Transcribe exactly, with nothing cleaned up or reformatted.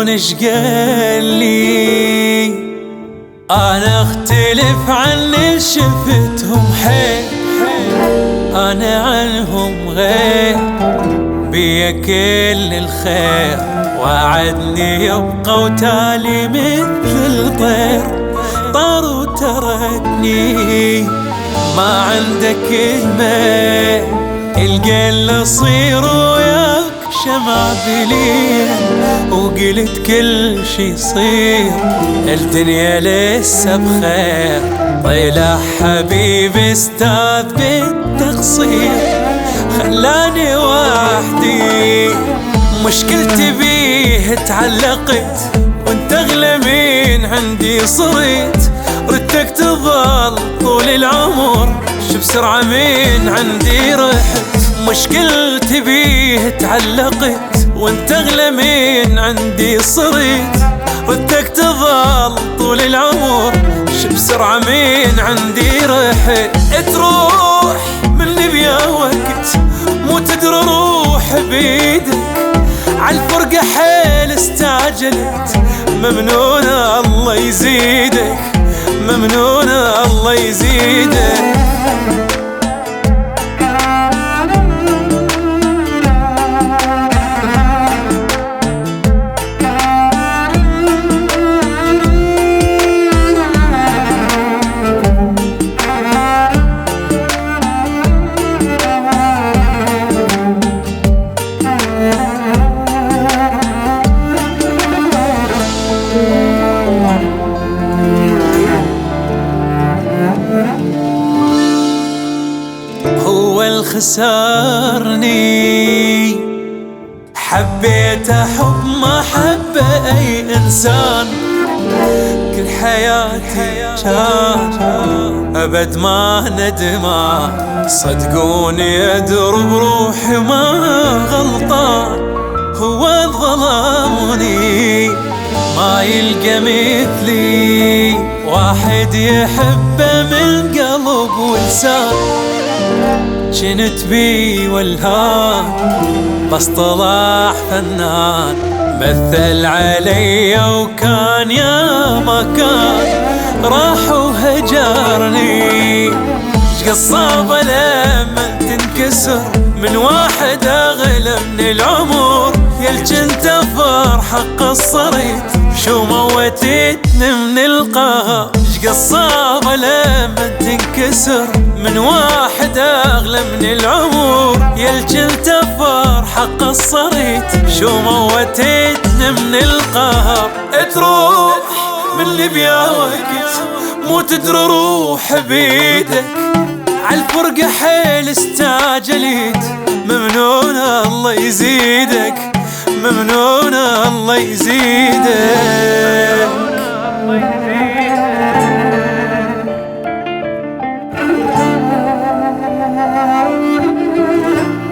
شلون ايش قال لي انا اختلف عن اللي شفتهم حيل، انا عنهم غير بيا كل الخير، وعدني يبقى وتالي مثل الطير، طار وتركني ما عنده كلمة، القى اللي صير وياك شمع بليل، وقلت كل شي يصير الدنيا لسه بخير، طلع حبيبي استاذ بالتقصير، خلاني وحدي مشكلتي بيه تعلقت، وانت اغلى من عندي صرت، ردك تظل طول العمر شو بسرعة من عندي رحت، مشكلتي بيه تعلقت، وانت اغلى من عندي صرت، ردك تظل طول العمر شو بسرعة من عندي رحت، تروح مني بيا وقت مو تدري روح بيدك، عالفرقة حيل استعجلت، ممنونة الله يزيدك، ممنونة الله يزيدك. هو الخسارني حبيته حب ما حب اي انسان، كل حياتي كان ابد ما ندمان، صدقوني ادري بروحي ما غلطان، هو ظلمني ما يلقى مثلي واحد يحبه من قلب ولسان، جنت بي والهان بس طلع فنان، مثل علي وكان يا مكان، راح وهجرني قصابة لما تنكسر من واحد اغلى من العمر، يل جنت فرحة قصرت شو موتتني من القهر، قصابة لما تنكسر من واحد اغلى من العمر، يل جنت فرحة قصرت شو موتتني من القهر، تروح من اللي بيا وقت مو تدري روح بيدك، عالفرقة حيل استعجلت، ممنونة الله يزيدك، ممنونة الله يزيدك.